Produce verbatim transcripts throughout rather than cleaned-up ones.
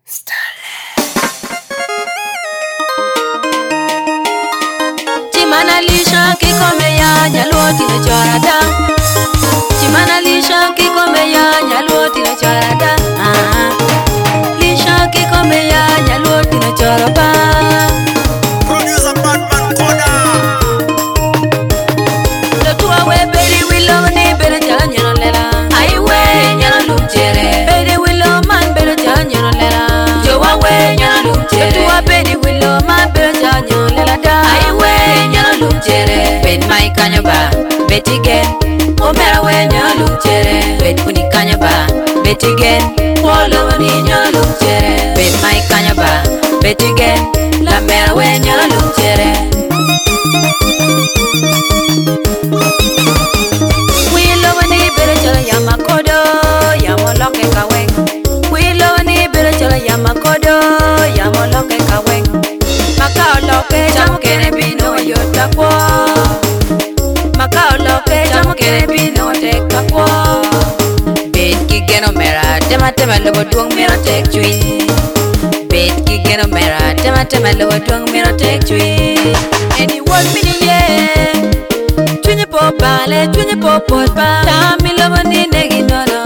Chimana lisha kikome ya nyaluoti na chorada. Chimana lisha kikome ya nyaluoti na chorada. Ah, lisha kikome ya nyaluoti na choraba. Producer Batman Koda. Lotua we beri willow ni beri jala nyano lela. Ai we nyano lumchere. Beri willow man beri jala nyano lela. Jowa we nyano lumchere. Lotua beri willow man beri jala nyano lela da. Ai we nyano lumchere. Bet mai kanyaba betigen. Omera we nyano lumchere. Bet kuni kanyaba betigen. Wolo wani nyano lumchere. Bet mai kanyaba betigen. La mera we nyano lumchere. Yamakodo, yamoloke kaweng. Wilo ni bere chola yamakodo, yamoloke kaweng. Makao loke chamo kene bino yota kwa. Makao loke chamo kene bino teka kwa. Bet ki geno mera, tema tema lobo duong miro tek chui. Bet ki geno mera, tema tema lobo duong miro tek chui. Any one minute yeah. Tunye popa le, tunye popo pa. Tami lobo ni negi nono.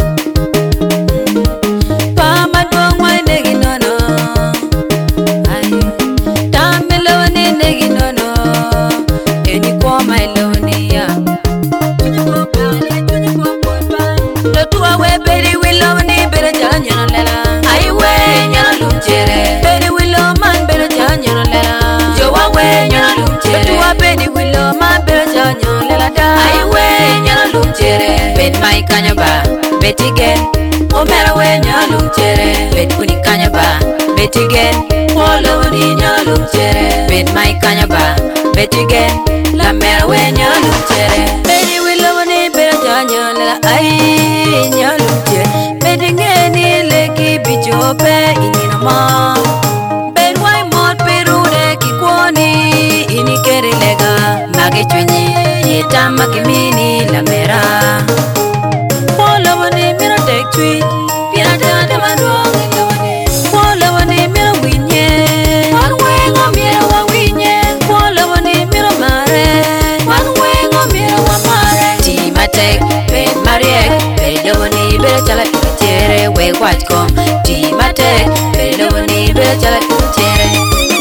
Pa madong wa negi nono. Ay, tami lobo ni negi nono. Eni kwa mai lobo ni ya. Tunye popa le, tunye popo pa. Lotua we beri we lobo ni bere jala nyono lela. Ay we nyono lumchere. Beri we lobo man bere jala nyono lela. Jowa we nyono lumchere. Lotua beri we lobo man bere jala nyono lela da. Ay we nyono lumchere. Bet mai kanyaba betigen. Omera we nyono lumchere. Bet kuni kanyaba betigen. Wolo wani nyono lumchere. Bet mai kanyaba betigen. La mera we nyono lumchere. Beti we lobo ni bere jala nyono lela. Ay nyono lumchere. Betigen ni leki bijope inina ma. Bet wai mod perude kikwoni ini kere lega. Mage chwenye yetama kimini la mera. Wolo wani mira tek chui. Pina tena tema duongi lo wani. Wolo wani mira winye. Wan wengo mira wa winye. Wolo wani mira mare. Wan wengo mira wa mare. Tima tek bet mariek. Bedo wani bere chala kichere we watch kom. Tima tek bedo wani bere chala kichere.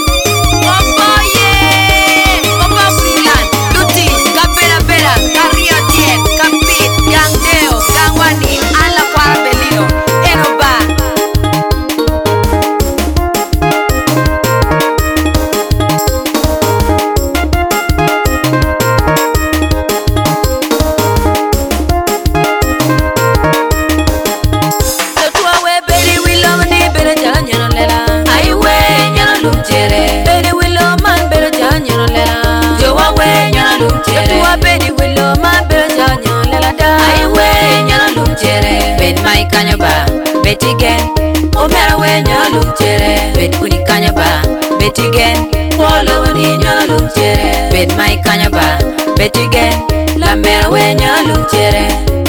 Kanyaba betigen. Omera we nyono lumchere. Bet kuni kanyaba betigen. Wolo wani nyono lumchere. Bet mai kanyaba betigen. La mera we nyono lumchere.